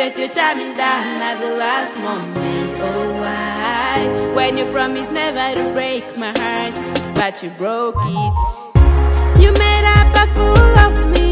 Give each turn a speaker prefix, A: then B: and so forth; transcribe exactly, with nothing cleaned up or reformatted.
A: regret your time is down at the last moment. Oh, why? When you promised never to break my heart, but you broke it. You made up a fool of me.